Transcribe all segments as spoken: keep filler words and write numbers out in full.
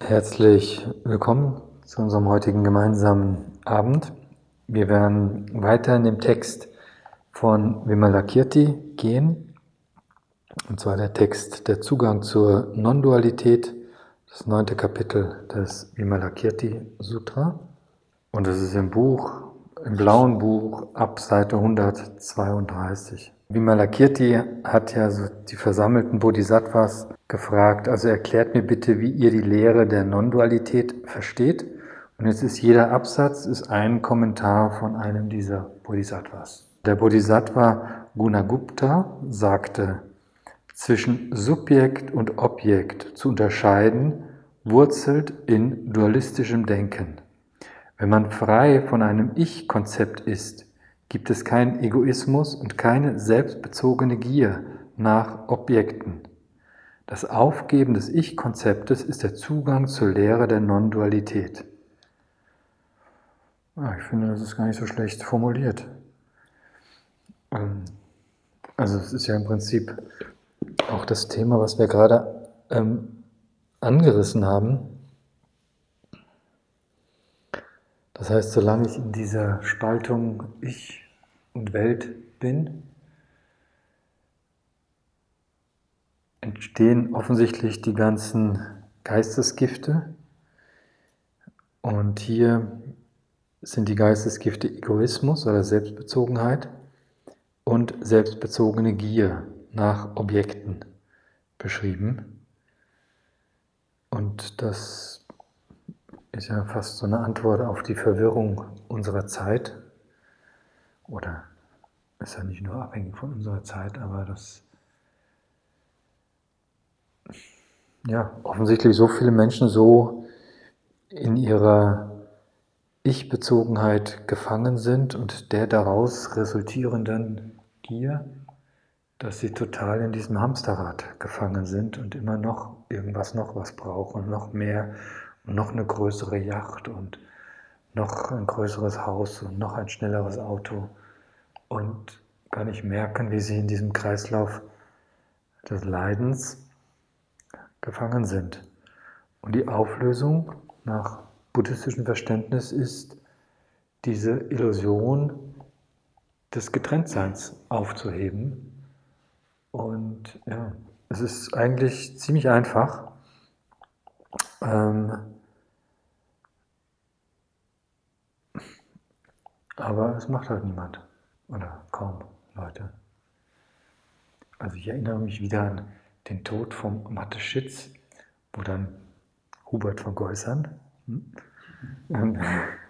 Herzlich willkommen zu unserem heutigen gemeinsamen Abend. Wir werden weiter in dem Text von Vimalakirti gehen, und zwar der Text Der Zugang zur Non-Dualität, das neunte Kapitel des Vimalakirti Sutra. Und es ist im Buch, im blauen Buch, ab Seite hundertzweiunddreißig. Vimalakirti hat ja so die versammelten Bodhisattvas gefragt, also erklärt mir bitte, wie ihr die Lehre der Non-Dualität versteht. Und jetzt ist jeder Absatz ist ein Kommentar von einem dieser Bodhisattvas. Der Bodhisattva Gunagupta sagte, zwischen Subjekt und Objekt zu unterscheiden, wurzelt in dualistischem Denken. Wenn man frei von einem Ich-Konzept ist, gibt es keinen Egoismus und keine selbstbezogene Gier nach Objekten. Das Aufgeben des Ich-Konzeptes ist der Zugang zur Lehre der Non-Dualität. Ja, ich finde, das ist gar nicht so schlecht formuliert. Also es ist ja im Prinzip auch das Thema, was wir gerade ähm, angerissen haben. Das heißt, solange ich in dieser Spaltung Ich und Welt bin, entstehen offensichtlich die ganzen Geistesgifte. Und hier sind die Geistesgifte Egoismus oder Selbstbezogenheit und selbstbezogene Gier nach Objekten beschrieben. Und das ist ja fast so eine Antwort auf die Verwirrung unserer Zeit. Oder ist ja nicht nur abhängig von unserer Zeit, aber das ja offensichtlich so viele Menschen so in ihrer Ich-Bezogenheit gefangen sind und der daraus resultierenden Gier, dass sie total in diesem Hamsterrad gefangen sind und immer noch irgendwas noch was brauchen, noch mehr und noch eine größere Yacht und noch ein größeres Haus und noch ein schnelleres Auto und gar nicht merken, wie sie in diesem Kreislauf des Leidens gefangen sind. Und die Auflösung nach buddhistischem Verständnis ist, diese Illusion des Getrenntseins aufzuheben. Und ja, es ist eigentlich ziemlich einfach. Ähm, aber es macht halt niemand. Oder kaum Leute. Also ich erinnere mich wieder an den Tod von Mateschitz, wo dann Hubert von Geusern. Hm?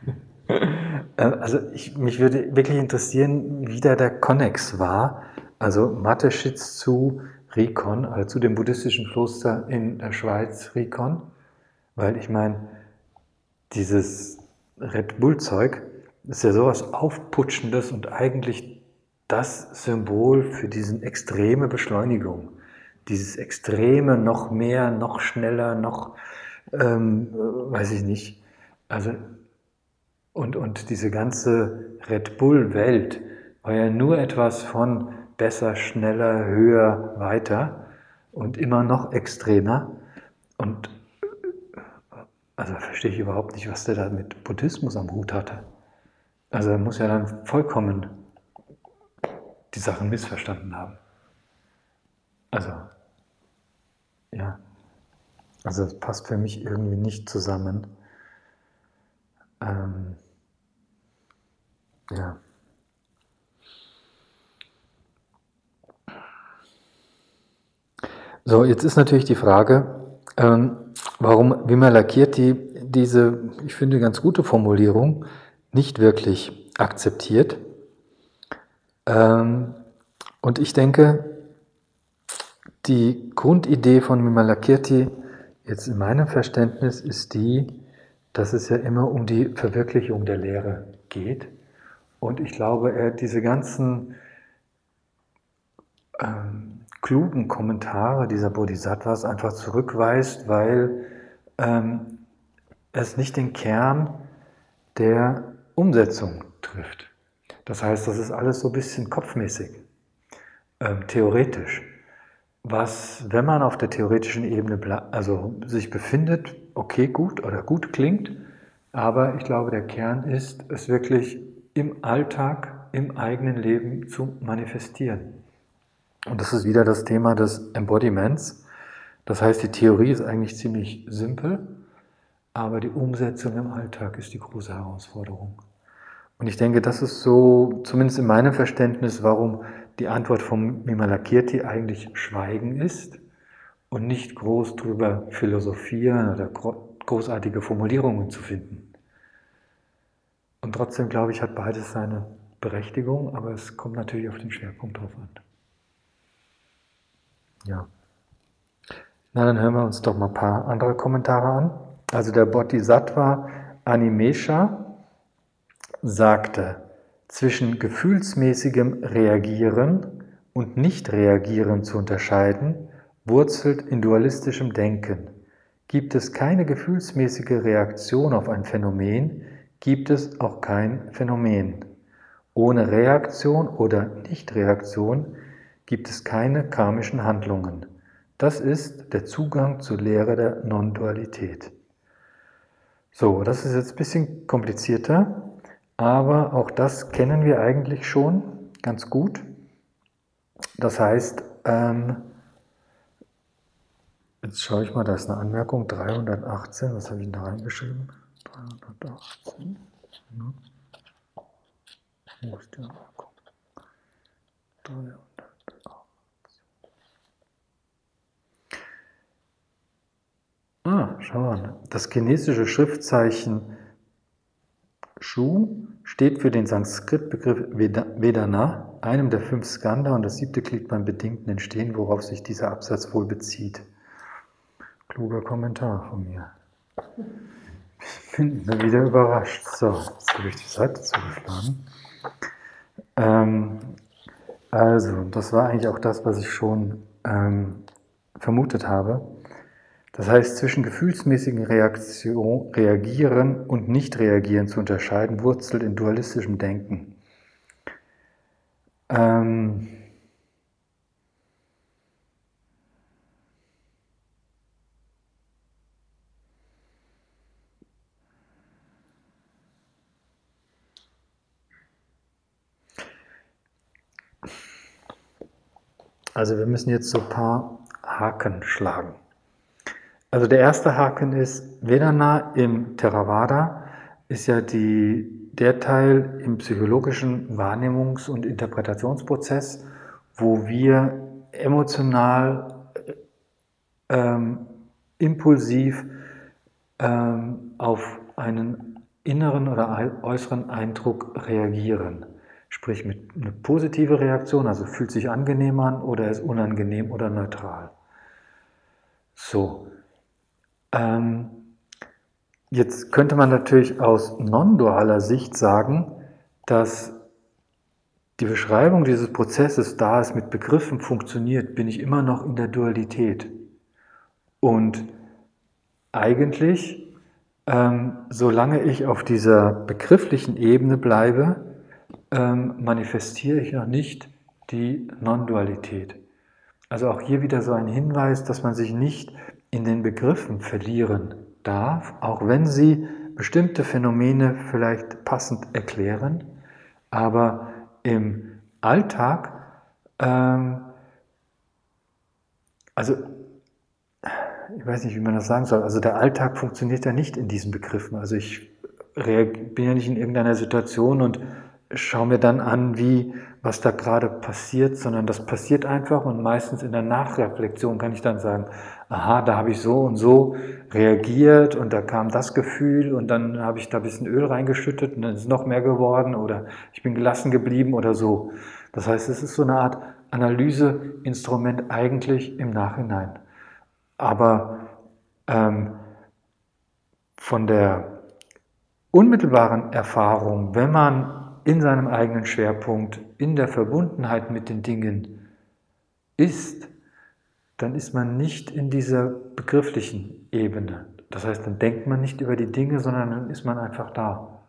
Also ich, mich würde wirklich interessieren, wie da der Konnex war. Also Mateschitz zu Rikon, also zu dem buddhistischen Kloster in der Schweiz, Rikon. Weil ich meine, dieses Red Bull-Zeug ist ja sowas Aufputschendes und eigentlich das Symbol für diese extreme Beschleunigung. Dieses extreme, noch mehr, noch schneller, noch, ähm, weiß ich nicht. Also, und, und diese ganze Red Bull-Welt war ja nur etwas von besser, schneller, höher, weiter und immer noch extremer. Und also verstehe ich überhaupt nicht, was der da mit Buddhismus am Hut hatte. Also er muss ja dann vollkommen die Sachen missverstanden haben. Also, ja. Also es passt für mich irgendwie nicht zusammen. Ähm, ja. So, jetzt ist natürlich die Frage, ähm, warum Vimalakirti diese, ich finde, ganz gute Formulierung nicht wirklich akzeptiert. Ähm, und ich denke, die Grundidee von Vimalakirti, jetzt in meinem Verständnis, ist die, dass es ja immer um die Verwirklichung der Lehre geht. Und ich glaube, er diese ganzen ähm, klugen Kommentare dieser Bodhisattvas einfach zurückweist, weil ähm, es nicht den Kern der Umsetzung trifft. Das heißt, das ist alles so ein bisschen kopfmäßig, ähm, theoretisch. Was, wenn man auf der theoretischen Ebene also sich befindet, okay gut oder gut klingt, aber ich glaube, der Kern ist, es wirklich im Alltag, im eigenen Leben zu manifestieren. Und das ist wieder das Thema des Embodiments. Das heißt, die Theorie ist eigentlich ziemlich simpel, aber die Umsetzung im Alltag ist die große Herausforderung. Und ich denke, das ist so, zumindest in meinem Verständnis, warum die Antwort von Vimalakirti eigentlich Schweigen ist und nicht groß drüber philosophieren oder großartige Formulierungen zu finden. Und trotzdem, glaube ich, hat beides seine Berechtigung, aber es kommt natürlich auf den Schwerpunkt drauf an. Ja. Na, dann hören wir uns doch mal ein paar andere Kommentare an. Also der Bodhisattva Animesha sagte, zwischen gefühlsmäßigem Reagieren und Nicht-Reagieren zu unterscheiden, wurzelt in dualistischem Denken. Gibt es keine gefühlsmäßige Reaktion auf ein Phänomen, gibt es auch kein Phänomen. Ohne Reaktion oder Nicht-Reaktion gibt es keine karmischen Handlungen. Das ist der Zugang zur Lehre der Non-Dualität. So, das ist jetzt ein bisschen komplizierter, aber auch das kennen wir eigentlich schon ganz gut. Das heißt, ähm, jetzt schaue ich mal, da ist eine Anmerkung, dreihundertachtzehn, was habe ich denn da reingeschrieben? dreihundertachtzehn, ne? Wo ist die Anmerkung? dreihundertachtzehn. Ah, schau mal, das chinesische Schriftzeichen Shu steht für den Sanskrit-Begriff Vedana, einem der fünf Skandha und das siebte Glied beim bedingten Entstehen, worauf sich dieser Absatz wohl bezieht. Kluger Kommentar von mir. Ich bin immer wieder überrascht. So, jetzt habe ich die Seite zugeschlagen. Ähm, also, das war eigentlich auch das, was ich schon ähm, vermutet habe. Das heißt, zwischen gefühlsmäßigen Reaktion, Reagieren und Nicht-Reagieren zu unterscheiden, wurzelt in dualistischem Denken. Ähm, also wir müssen jetzt so ein paar Haken schlagen. Also der erste Haken ist, Vedana im Theravada ist ja die, der Teil im psychologischen Wahrnehmungs- und Interpretationsprozess, wo wir emotional, ähm, impulsiv ähm, auf einen inneren oder äußeren Eindruck reagieren. Sprich mit einer positiven Reaktion, also fühlt sich angenehm an oder ist unangenehm oder neutral. So. Ähm, jetzt könnte man natürlich aus non-dualer Sicht sagen, dass die Beschreibung dieses Prozesses, da es mit Begriffen funktioniert, bin ich immer noch in der Dualität. Und eigentlich, ähm, solange ich auf dieser begrifflichen Ebene bleibe, ähm, manifestiere ich noch nicht die Non-Dualität. Also auch hier wieder so ein Hinweis, dass man sich nicht in den Begriffen verlieren darf, auch wenn sie bestimmte Phänomene vielleicht passend erklären, aber im Alltag, ähm, also ich weiß nicht, wie man das sagen soll, also der Alltag funktioniert ja nicht in diesen Begriffen. Also ich bin ja nicht in irgendeiner Situation und schaue mir dann an, wie, was da gerade passiert, sondern das passiert einfach und meistens in der Nachreflexion kann ich dann sagen, aha, da habe ich so und so reagiert und da kam das Gefühl und dann habe ich da ein bisschen Öl reingeschüttet und dann ist noch mehr geworden oder ich bin gelassen geblieben oder so. Das heißt, es ist so eine Art Analyseinstrument eigentlich im Nachhinein. Aber ähm, von der unmittelbaren Erfahrung, wenn man in seinem eigenen Schwerpunkt, in der Verbundenheit mit den Dingen ist, dann ist man nicht in dieser begrifflichen Ebene. Das heißt, dann denkt man nicht über die Dinge, sondern dann ist man einfach da.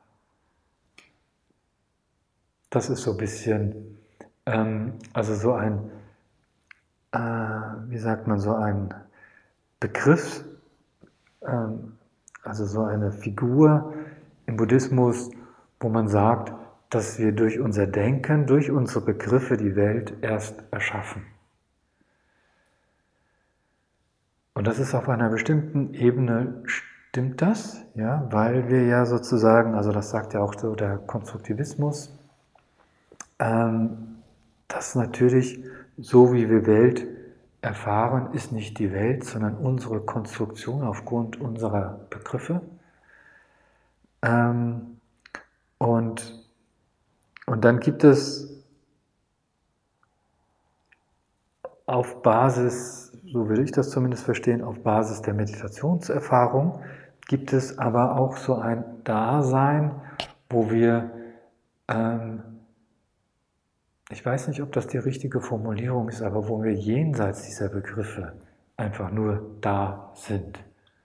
Das ist so ein bisschen, ähm, also so ein, äh, wie sagt man, so ein Begriff, ähm, also so eine Figur im Buddhismus, wo man sagt, dass wir durch unser Denken, durch unsere Begriffe die Welt erst erschaffen. Und das ist auf einer bestimmten Ebene, stimmt das? Ja, weil wir ja sozusagen, also das sagt ja auch so der Konstruktivismus, ähm, dass natürlich so wie wir Welt erfahren, ist nicht die Welt, sondern unsere Konstruktion aufgrund unserer Begriffe. Ähm, und, und dann gibt es auf Basis, so würde ich das zumindest verstehen, auf Basis der Meditationserfahrung, gibt es aber auch so ein Dasein, wo wir, ähm, ich weiß nicht, ob das die richtige Formulierung ist, aber wo wir jenseits dieser Begriffe einfach nur da sind.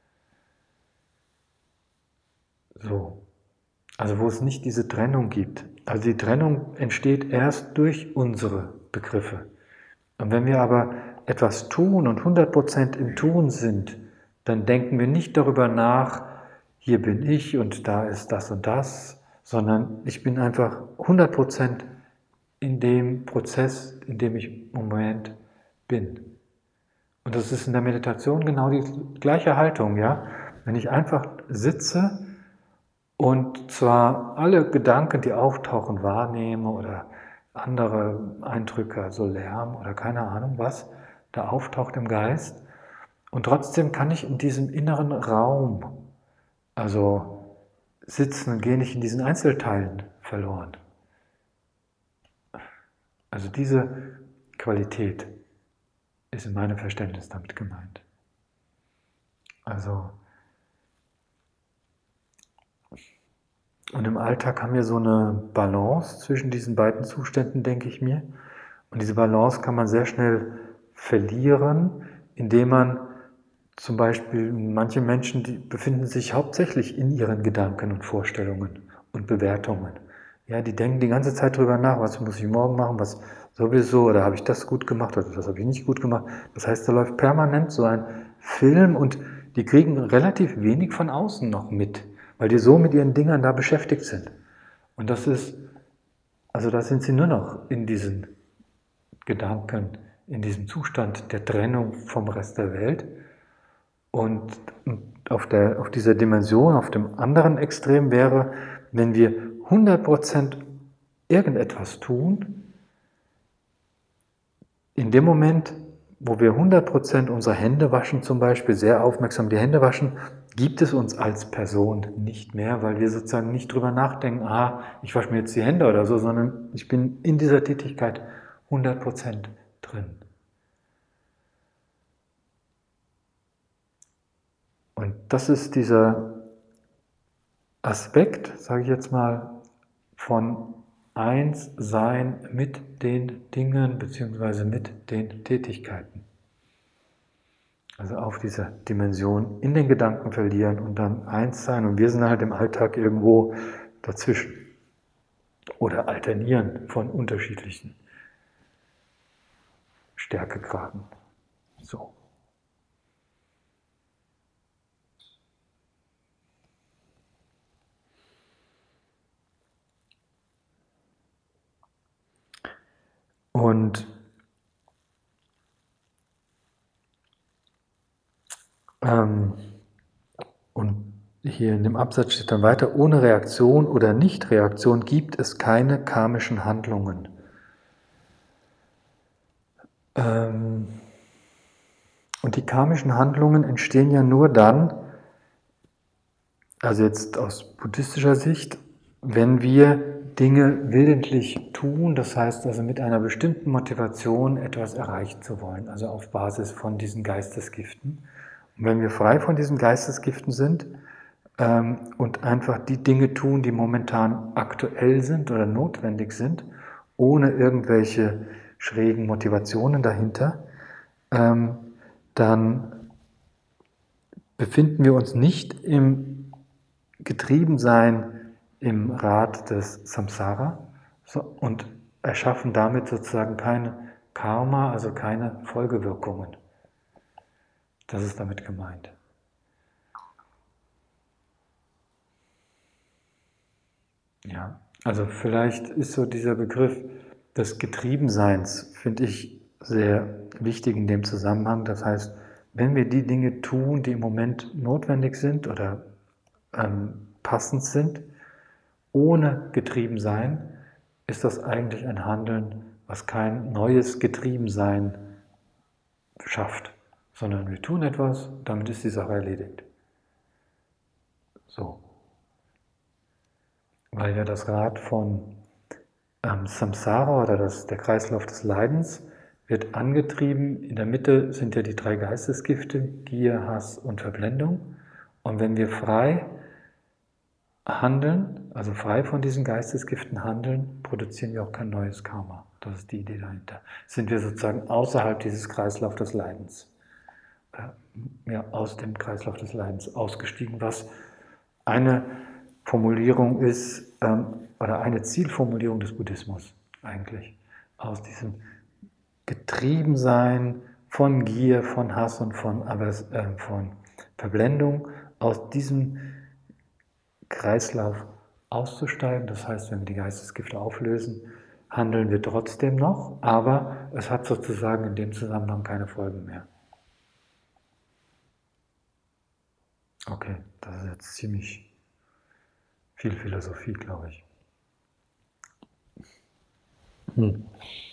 So. Also wo es nicht diese Trennung gibt. Also die Trennung entsteht erst durch unsere Begriffe. Und wenn wir aber etwas tun und hundert Prozent im Tun sind, dann denken wir nicht darüber nach, hier bin ich und da ist das und das, sondern ich bin einfach hundert Prozent in dem Prozess, in dem ich im Moment bin. Und das ist in der Meditation genau die gleiche Haltung, ja? Wenn ich einfach sitze und zwar alle Gedanken, die auftauchen, wahrnehme oder andere Eindrücke, so Lärm oder keine Ahnung was, da auftaucht im Geist. Und trotzdem kann ich in diesem inneren Raum, also sitzen und gehe nicht in diesen Einzelteilen verloren. Also diese Qualität ist in meinem Verständnis damit gemeint. Also und im Alltag haben wir so eine Balance zwischen diesen beiden Zuständen, denke ich mir. Und diese Balance kann man sehr schnell verlieren, indem man zum Beispiel, manche Menschen, die befinden sich hauptsächlich in ihren Gedanken und Vorstellungen und Bewertungen. Ja, die denken die ganze Zeit drüber nach, was muss ich morgen machen, was sowieso, oder habe ich das gut gemacht, oder das habe ich nicht gut gemacht. Das heißt, da läuft permanent so ein Film und die kriegen relativ wenig von außen noch mit, weil die so mit ihren Dingern da beschäftigt sind. Und das ist, also da sind sie nur noch in diesen Gedanken, in diesem Zustand der Trennung vom Rest der Welt. Und auf, der, auf dieser Dimension, auf dem anderen Extrem wäre, wenn wir hundert Prozent irgendetwas tun, in dem Moment, wo wir hundert Prozent unsere Hände waschen, zum Beispiel sehr aufmerksam die Hände waschen, gibt es uns als Person nicht mehr, weil wir sozusagen nicht drüber nachdenken, ah, ich wasche mir jetzt die Hände oder so, sondern ich bin in dieser Tätigkeit hundert Prozent drin. Und das ist dieser Aspekt, sage ich jetzt mal, von Einssein mit den Dingen bzw. mit den Tätigkeiten. Also auf dieser Dimension in den Gedanken verlieren und dann eins sein. Und wir sind halt im Alltag irgendwo dazwischen. Oder alternieren von unterschiedlichen Stärkegraden. So. Und, ähm, und hier in dem Absatz steht dann weiter, ohne Reaktion oder Nichtreaktion gibt es keine karmischen Handlungen. Ähm, und die karmischen Handlungen entstehen ja nur dann, also jetzt aus buddhistischer Sicht, wenn wir Dinge willentlich tun, das heißt also mit einer bestimmten Motivation etwas erreichen zu wollen, also auf Basis von diesen Geistesgiften. Und wenn wir frei von diesen Geistesgiften sind ähm, und einfach die Dinge tun, die momentan aktuell sind oder notwendig sind, ohne irgendwelche schrägen Motivationen dahinter, ähm, dann befinden wir uns nicht im Getriebensein im Rad des Samsara und erschaffen damit sozusagen keine Karma, also keine Folgewirkungen. Das ist damit gemeint. Ja, also vielleicht ist so dieser Begriff des Getriebenseins, finde ich sehr wichtig in dem Zusammenhang. Das heißt, wenn wir die Dinge tun, die im Moment notwendig sind oder ähm, passend sind, ohne Getriebensein, ist das eigentlich ein Handeln, was kein neues Getriebensein schafft, sondern wir tun etwas, damit ist die Sache erledigt. So. Weil ja das Rad von ähm, Samsara oder das, der Kreislauf des Leidens wird angetrieben. In der Mitte sind ja die drei Geistesgifte, Gier, Hass und Verblendung. Und wenn wir frei handeln, also frei von diesen Geistesgiften handeln, produzieren wir auch kein neues Karma. Das ist die Idee dahinter. Sind wir sozusagen außerhalb dieses Kreislaufs des Leidens, äh, ja, aus dem Kreislauf des Leidens ausgestiegen, was eine Formulierung ist, ähm, oder eine Zielformulierung des Buddhismus eigentlich. Aus diesem Getriebensein von Gier, von Hass und von, Avers, äh, von Verblendung, aus diesem Kreislauf auszusteigen. Das heißt, wenn wir die Geistesgifte auflösen, handeln wir trotzdem noch, aber es hat sozusagen in dem Zusammenhang keine Folgen mehr. Okay, das ist jetzt ziemlich viel Philosophie, glaube ich. Hm.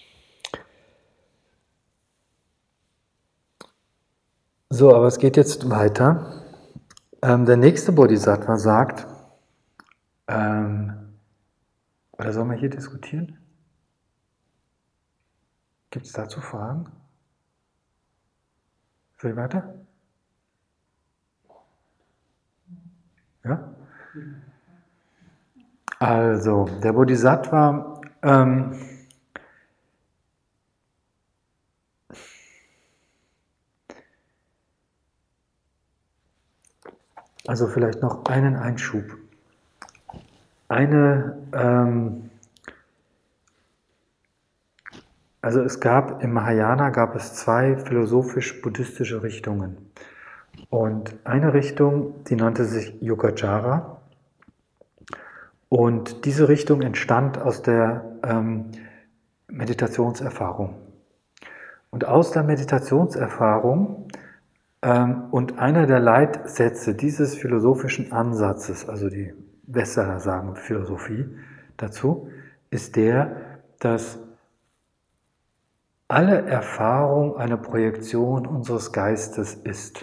So, aber es geht jetzt weiter. Ähm, der nächste Bodhisattva sagt, ähm, oder sollen wir hier diskutieren? Gibt es dazu Fragen? Soll ich weiter? Ja? Also, der Bodhisattva ähm, also vielleicht noch einen Einschub. Eine, ähm, also es gab im Mahayana gab es zwei philosophisch-buddhistische Richtungen. Und eine Richtung, die nannte sich Yogacara. Und diese Richtung entstand aus der ähm, Meditationserfahrung. Und aus der Meditationserfahrung ähm, und einer der Leitsätze dieses philosophischen Ansatzes, also die Westler sagen Philosophie dazu, ist der, dass alle Erfahrung eine Projektion unseres Geistes ist.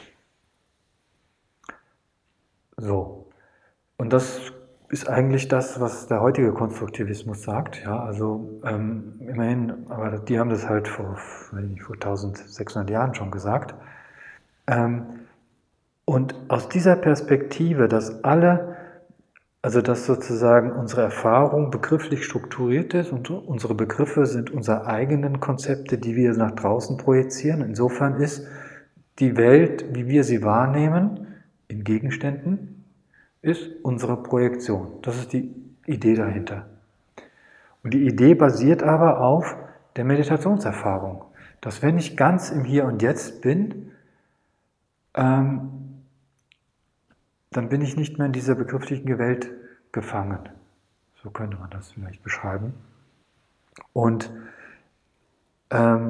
So. Und das ist eigentlich das, was der heutige Konstruktivismus sagt. Ja, also ähm, immerhin, aber die haben das halt vor, vor eintausendsechshundert Jahren schon gesagt. Ähm, und aus dieser Perspektive, dass alle, also dass sozusagen unsere Erfahrung begrifflich strukturiert ist und unsere Begriffe sind unsere eigenen Konzepte, die wir nach draußen projizieren. Insofern ist die Welt, wie wir sie wahrnehmen, in Gegenständen, ist unsere Projektion. Das ist die Idee dahinter. Und die Idee basiert aber auf der Meditationserfahrung, dass wenn ich ganz im Hier und Jetzt bin, ähm, dann bin ich nicht mehr in dieser begrifflichen Welt gefangen. So könnte man das vielleicht beschreiben. Und, ähm,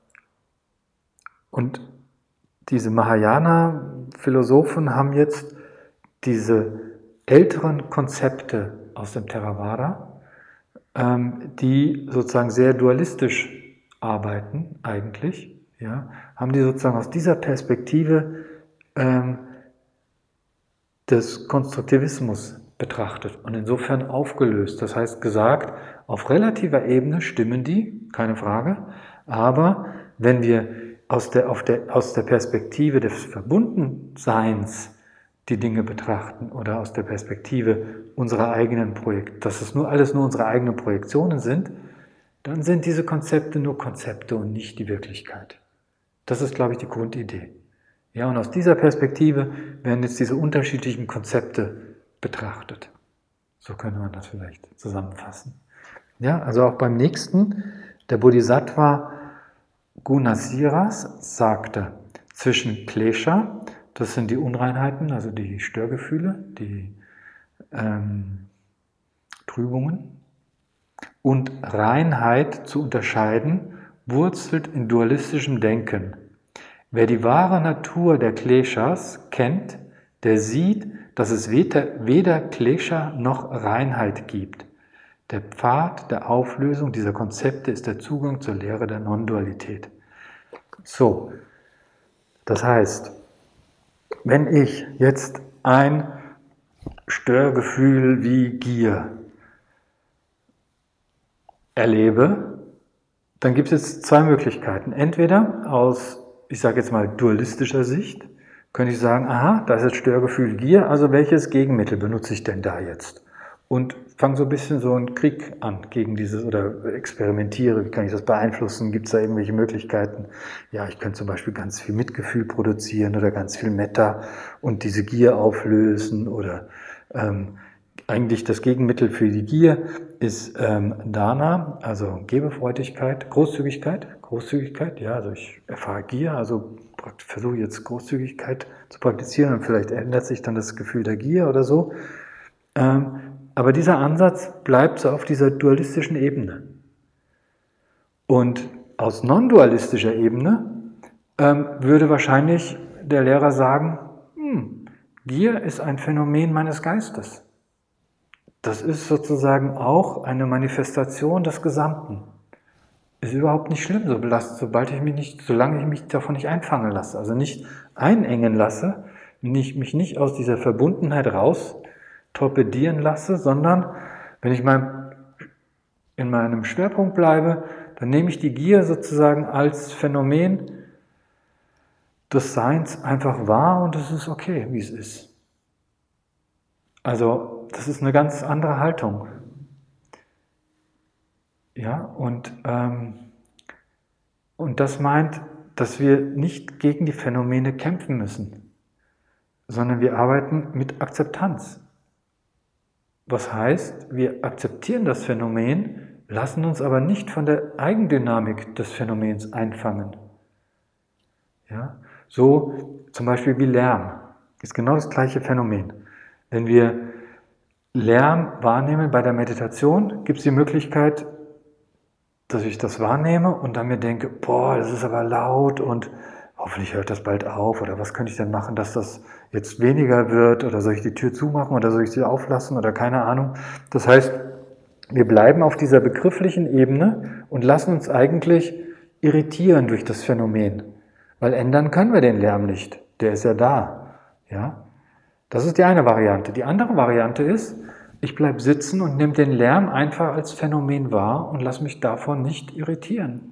und diese Mahayana-Philosophen haben jetzt diese älteren Konzepte aus dem Theravada, ähm, die sozusagen sehr dualistisch arbeiten eigentlich, ja, haben die sozusagen aus dieser Perspektive ähm, des Konstruktivismus betrachtet und insofern aufgelöst. Das heißt gesagt, auf relativer Ebene stimmen die, keine Frage, aber wenn wir aus der, auf der, aus der Perspektive des Verbundenseins die Dinge betrachten oder aus der Perspektive unserer eigenen Projekte, dass es nur alles nur unsere eigenen Projektionen sind, dann sind diese Konzepte nur Konzepte und nicht die Wirklichkeit. Das ist, glaube ich, die Grundidee. Ja, und aus dieser Perspektive werden jetzt diese unterschiedlichen Konzepte betrachtet. So könnte man das vielleicht zusammenfassen. Ja, also auch beim nächsten, der Bodhisattva Gunasiras sagte, zwischen Klesha, das sind die Unreinheiten, also die Störgefühle, die, ähm, Trübungen. Und Reinheit zu unterscheiden, wurzelt in dualistischem Denken. Wer die wahre Natur der Kleshas kennt, der sieht, dass es weder, weder Klesha noch Reinheit gibt. Der Pfad der Auflösung dieser Konzepte ist der Zugang zur Lehre der Non-Dualität. So, das heißt, wenn ich jetzt ein Störgefühl wie Gier erlebe, dann gibt es jetzt zwei Möglichkeiten. Entweder aus, ich sage jetzt mal, dualistischer Sicht, könnte ich sagen, aha, da ist jetzt Störgefühl Gier, also welches Gegenmittel benutze ich denn da jetzt? Und fange so ein bisschen so einen Krieg an gegen dieses, oder experimentiere, wie kann ich das beeinflussen, gibt es da irgendwelche Möglichkeiten? Ja, ich könnte zum Beispiel ganz viel Mitgefühl produzieren oder ganz viel Metta und diese Gier auflösen oder ähm, eigentlich das Gegenmittel für die Gier ist ähm, Dana, also Gebefreudigkeit, Großzügigkeit, Großzügigkeit, ja, also ich erfahre Gier, also versuche jetzt Großzügigkeit zu praktizieren und vielleicht ändert sich dann das Gefühl der Gier oder so. Ähm, aber dieser Ansatz bleibt so auf dieser dualistischen Ebene. Und aus non-dualistischer Ebene ähm, würde wahrscheinlich der Lehrer sagen, hm, Gier ist ein Phänomen meines Geistes. Das ist sozusagen auch eine Manifestation des Gesamten. Ist überhaupt nicht schlimm, so belastet, sobald ich mich nicht, solange ich mich davon nicht einfangen lasse, also nicht einengen lasse, nicht, mich nicht aus dieser Verbundenheit raus torpedieren lasse, sondern wenn ich mein, in meinem Schwerpunkt bleibe, dann nehme ich die Gier sozusagen als Phänomen des Seins einfach wahr und es ist okay, wie es ist. Also das ist eine ganz andere Haltung. Ja, und, ähm, und das meint, dass wir nicht gegen die Phänomene kämpfen müssen, sondern wir arbeiten mit Akzeptanz. Was heißt, wir akzeptieren das Phänomen, lassen uns aber nicht von der Eigendynamik des Phänomens einfangen. Ja? So zum Beispiel wie Lärm, ist genau das gleiche Phänomen. Wenn wir Lärm wahrnehmen bei der Meditation, gibt es die Möglichkeit, dass ich das wahrnehme und dann mir denke, boah, das ist aber laut und hoffentlich hört das bald auf oder was könnte ich denn machen, dass das jetzt weniger wird oder soll ich die Tür zumachen oder soll ich sie auflassen oder keine Ahnung. Das heißt, wir bleiben auf dieser begrifflichen Ebene und lassen uns eigentlich irritieren durch das Phänomen, weil ändern können wir den Lärm nicht, der ist ja da. Ja? Das ist die eine Variante. Die andere Variante ist, ich bleibe sitzen und nehme den Lärm einfach als Phänomen wahr und lasse mich davon nicht irritieren.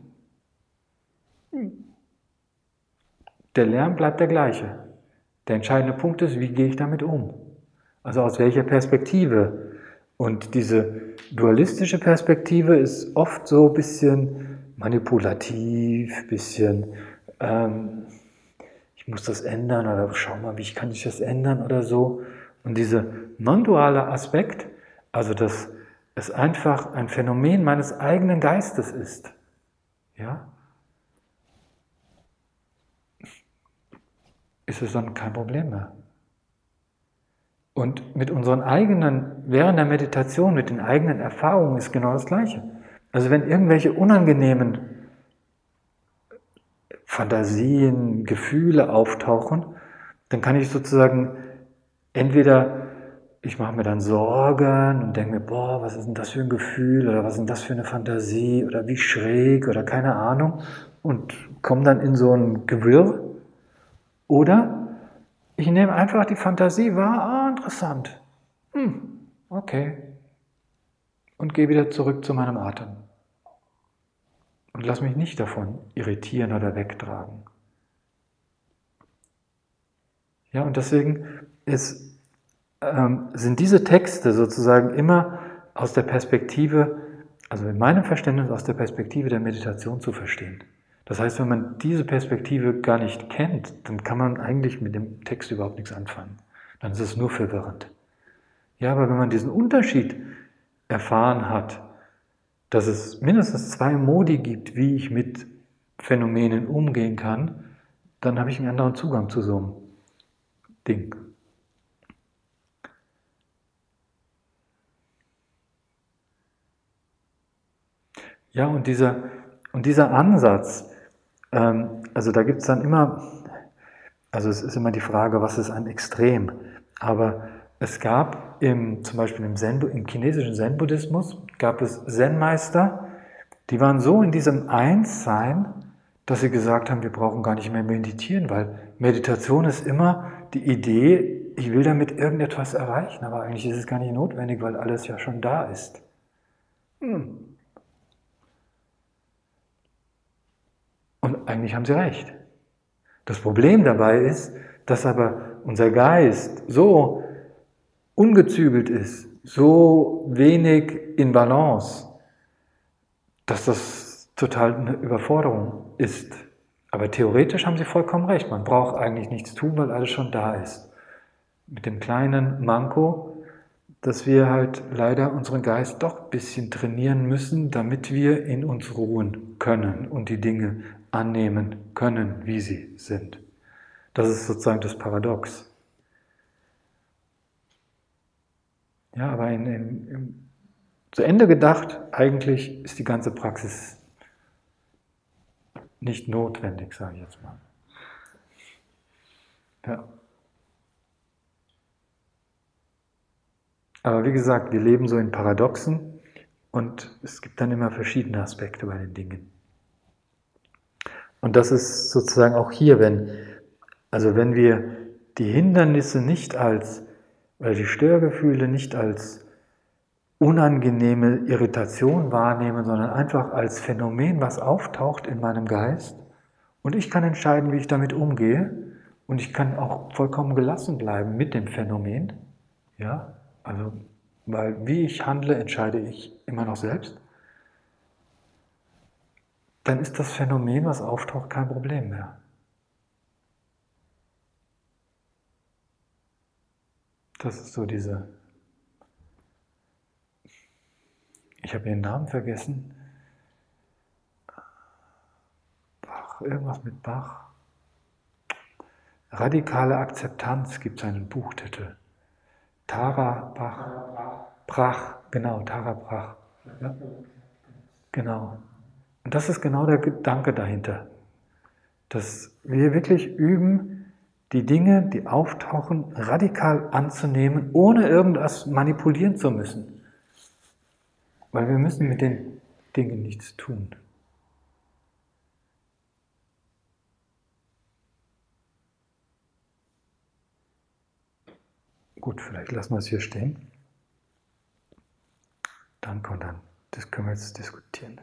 Der Lärm bleibt der gleiche. Der entscheidende Punkt ist, wie gehe ich damit um? Also aus welcher Perspektive? Und diese dualistische Perspektive ist oft so ein bisschen manipulativ, ein bisschen, ähm, ich muss das ändern oder schau mal, wie kann ich das ändern oder so. Und dieser non-duale Aspekt, also dass es einfach ein Phänomen meines eigenen Geistes ist, ja, ist es dann kein Problem mehr. Und mit unseren eigenen, während der Meditation, mit den eigenen Erfahrungen ist genau das Gleiche. Also wenn irgendwelche unangenehmen Fantasien, Gefühle auftauchen, dann kann ich sozusagen entweder, ich mache mir dann Sorgen und denke mir, boah, was ist denn das für ein Gefühl oder was ist denn das für eine Fantasie oder wie schräg oder keine Ahnung und komme dann in so ein Gewirr. Oder ich nehme einfach die Fantasie wahr, ah, interessant, hm, okay, und gehe wieder zurück zu meinem Atem. Und lass mich nicht davon irritieren oder wegtragen. Ja, und deswegen ist, ähm, sind diese Texte sozusagen immer aus der Perspektive, also in meinem Verständnis aus der Perspektive der Meditation zu verstehen. Das heißt, wenn man diese Perspektive gar nicht kennt, dann kann man eigentlich mit dem Text überhaupt nichts anfangen. Dann ist es nur verwirrend. Ja, aber wenn man diesen Unterschied erfahren hat, dass es mindestens zwei Modi gibt, wie ich mit Phänomenen umgehen kann, dann habe ich einen anderen Zugang zu so einem Ding. Ja, und dieser, und dieser Ansatz, ähm, also da gibt es dann immer, also es ist immer die Frage, was ist ein Extrem? Aber es gab im, zum Beispiel im, Zen, im chinesischen Zen-Buddhismus, gab es Zen-Meister, die waren so in diesem Einssein, dass sie gesagt haben, wir brauchen gar nicht mehr meditieren, weil Meditation ist immer die Idee, ich will damit irgendetwas erreichen, aber eigentlich ist es gar nicht notwendig, weil alles ja schon da ist. Hm. Und eigentlich haben sie recht. Das Problem dabei ist, dass aber unser Geist so ungezügelt ist, so wenig in Balance, dass das total eine Überforderung ist. Aber theoretisch haben sie vollkommen recht. Man braucht eigentlich nichts tun, weil alles schon da ist. Mit dem kleinen Manko, dass wir halt leider unseren Geist doch ein bisschen trainieren müssen, damit wir in uns ruhen können und die Dinge annehmen können, wie sie sind. Das ist sozusagen das Paradox. Ja, aber in, in, in, zu Ende gedacht, eigentlich ist die ganze Praxis nicht notwendig, sage ich jetzt mal. Ja. Aber wie gesagt, wir leben so in Paradoxen und es gibt dann immer verschiedene Aspekte bei den Dingen. Und das ist sozusagen auch hier, wenn, also wenn wir die Hindernisse nicht als, oder die Störgefühle nicht als unangenehme Irritation wahrnehmen, sondern einfach als Phänomen, was auftaucht in meinem Geist und ich kann entscheiden, wie ich damit umgehe und ich kann auch vollkommen gelassen bleiben mit dem Phänomen, ja, also weil wie ich handle, entscheide ich immer noch selbst, dann ist das Phänomen, was auftaucht, kein Problem mehr. Das ist so diese, ich habe ihren Namen vergessen, Bach, irgendwas mit Bach. Radikale Akzeptanz gibt es einen Buchtitel. Tara Brach. Brach, genau, Tara Brach. Ja, genau. Und das ist genau der Gedanke dahinter. Dass wir wirklich üben, die Dinge, die auftauchen, radikal anzunehmen, ohne irgendwas manipulieren zu müssen. Weil wir müssen mit den Dingen nichts tun. Gut, vielleicht lassen wir es hier stehen. Danke und dann, das können wir jetzt diskutieren.